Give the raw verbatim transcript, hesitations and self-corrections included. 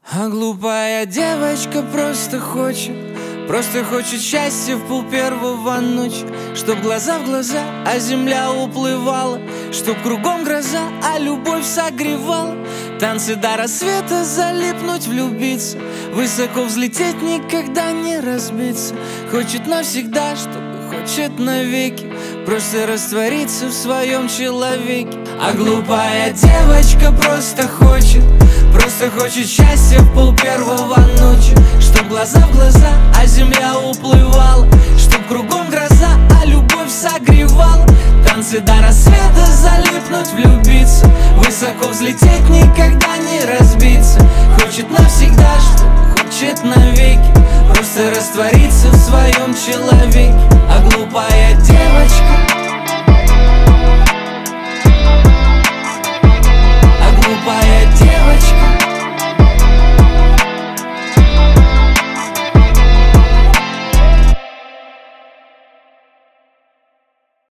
А глупая девочка просто хочет, просто хочет счастья в пол первого ночи. Чтоб глаза в глаза, а земля уплывала, чтоб кругом гроза, а любовь согревала. Танцы до рассвета, залипнуть, влюбиться, высоко взлететь, никогда не разбиться. Хочет навсегда, чтобы хочет навеки, просто раствориться в своем человеке. А глупая девочка просто хочет, просто хочет счастья в пол первого ночи. Чтоб глаза в глаза, а земля уплывала, чтоб кругом гроза, а любовь согревала. Танцы до рассвета, залипнуть, влюбиться, высоко взлететь, никогда не разбиться. Хочет навсегда, что хочет навеки, просто раствориться в своем человеке.